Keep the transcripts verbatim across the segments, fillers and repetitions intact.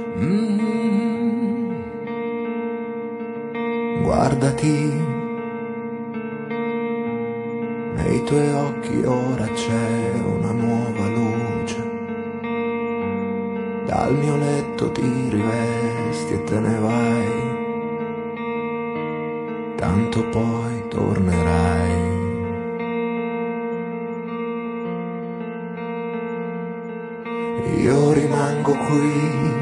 Mm. Guardati, nei tuoi occhi ora c'è una nuova luce. Dal mio letto ti rivesti e te ne vai, tanto poi tornerai. Io rimango qui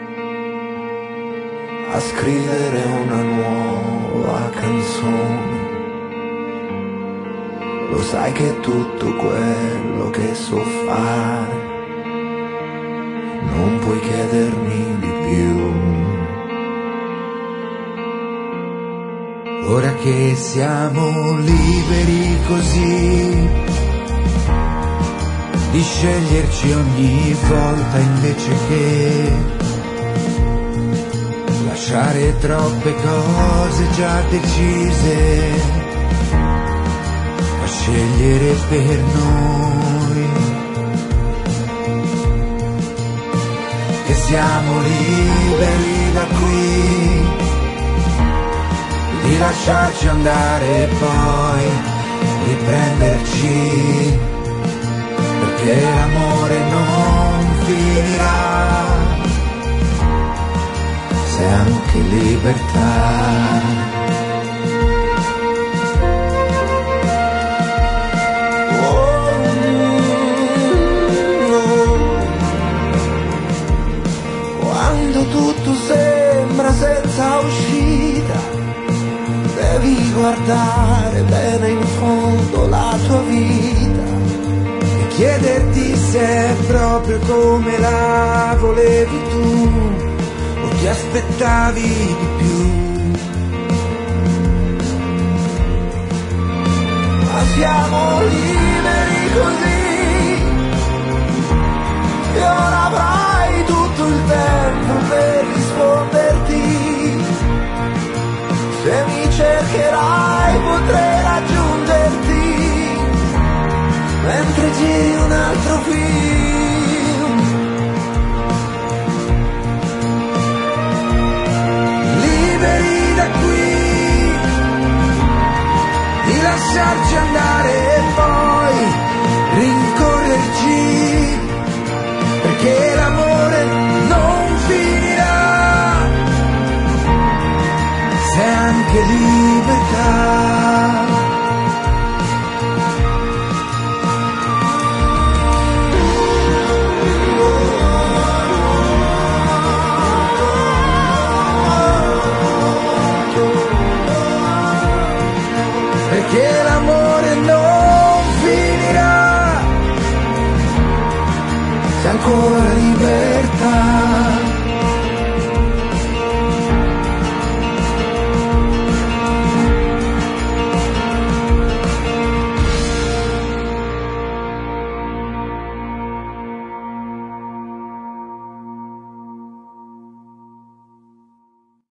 a scrivere una nuova canzone. Lo sai che tutto quello che so fare non puoi chiedermi di più. Ora che siamo liberi così di sceglierci ogni volta invece che lasciare troppe cose già decise a scegliere per noi, che siamo liberi da qui di lasciarci andare e poi riprenderci, perché l'amore non finirà se anche libertà. Quando tutto sembra senza uscita, devi guardare bene in fondo la tua vita e chiederti se è proprio come la volevi tu o ti aspettavi di più. Ma siamo liberi così, e ora avrai tutto il tempo per risponderti. Se mi cercherai potrei raggiungerti mentre giri un altro film. Liberi da qui di lasciarci andare e poi rincorrerci, perché l'amore non finirà se anche libertà. Perché l'amore non finirà se ancora